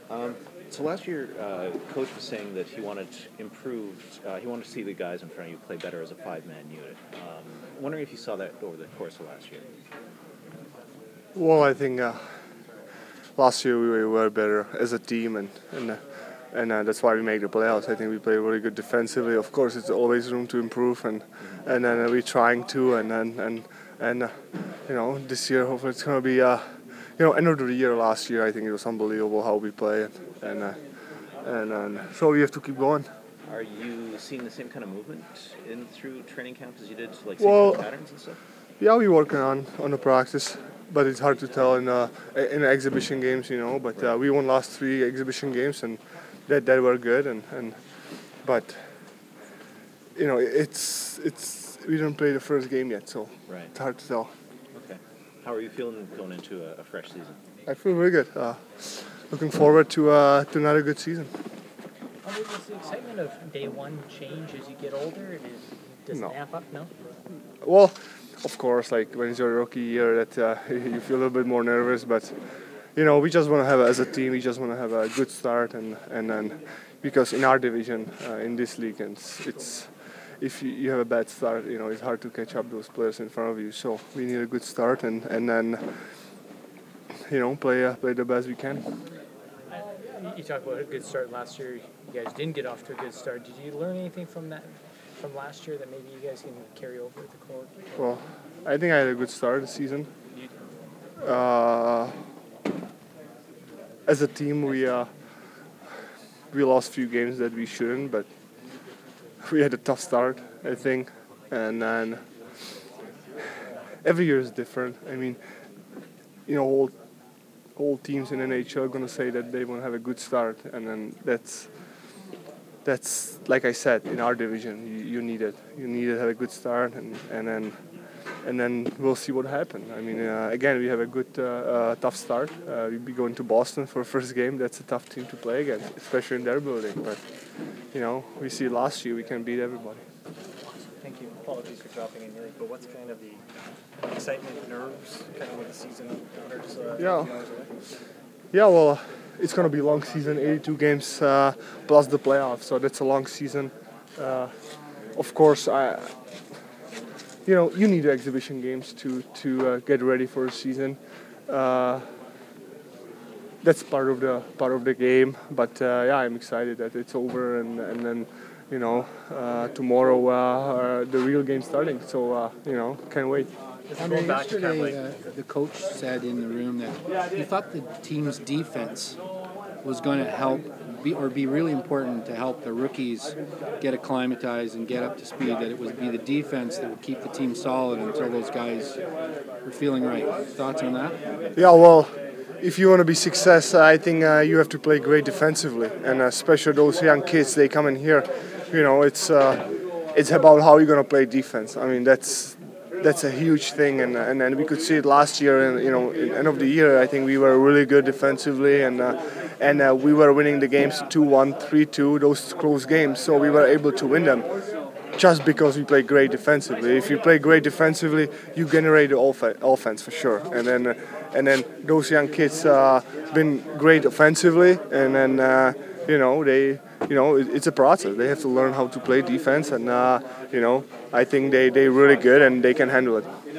So last year, coach was saying that he wanted improved. He wanted to see the guys in front of you play better as a five-man unit. Wondering if you saw that over the course of last year. Well, I think last year we were better as a team, and that's why we made the playoffs. I think we played really good defensively. Of course, it's always room to improve, and then we're trying to, and this year hopefully it's gonna be end of the year last year. I think it was unbelievable how we play, and so we have to keep going. Are you seeing the same kind of movement in through training camp as you did, like Well, same patterns and stuff? Yeah, we're working on the practice, but it's hard to tell in exhibition games, But we won last 3 exhibition games, and that were good, but it's we didn't play the first game yet, so Right. it's hard to tell. Okay. How are you feeling going into a fresh season? I feel very good. Looking forward to another good season. Does the excitement of day one change as you get older? Does No. it amp up? No? Well, of course, like when it's your rookie year, that you feel a little bit more nervous, but we just want to have as a team, we just want to have a good start, and then because in our division, in this league, it's if you have a bad start, it's hard to catch up those players in front of you. So we need a good start, and then play the best we can. You talked about a good start last year. You guys didn't get off to a good start. Did you learn anything from last year that maybe you guys can carry over with the core? Well, I think I had a good start of the season. As a team, we lost a few games that we shouldn't, but we had a tough start, I think, and then every year is different. I mean, all teams in NHL are gonna say that they want to have a good start, and then that's like I said, in our division, you need it. You need to have a good start, and then we'll see what happens. I mean, again, we have a good tough start. We'll be going to Boston for first game. That's a tough team to play against, especially in their building. But we see last year we can beat everybody. Thank you. Apologies for dropping in here, but what's kind of the excitement, nerves, kind of with the season orders? Yeah, well, it's going to be a long season, 82 games plus the playoffs, so that's a long season. Of course, you need exhibition games to get ready for a season. That's part of the game, but I'm excited that it's over, and then tomorrow the real game starting. So can't wait. Andre, yesterday the coach said in the room that he thought the team's defense was going to help be really important to help the rookies get acclimatized and get up to speed, that it would be the defense that would keep the team solid until those guys were feeling right. Thoughts on that? Yeah, well, if you want to be success, I think you have to play great defensively, and especially those young kids, they come in here, it's about how you're going to play defense. I mean, that's a huge thing, and we could see it last year. And in end of the year, I think we were really good defensively, and we were winning the games 2-1, 3-2, those close games. So we were able to win them just because we play great defensively. If you play great defensively, you generate the offense for sure. And then those young kids been great offensively, and then it's a process. They have to learn how to play defense, and I think they're really good and they can handle it.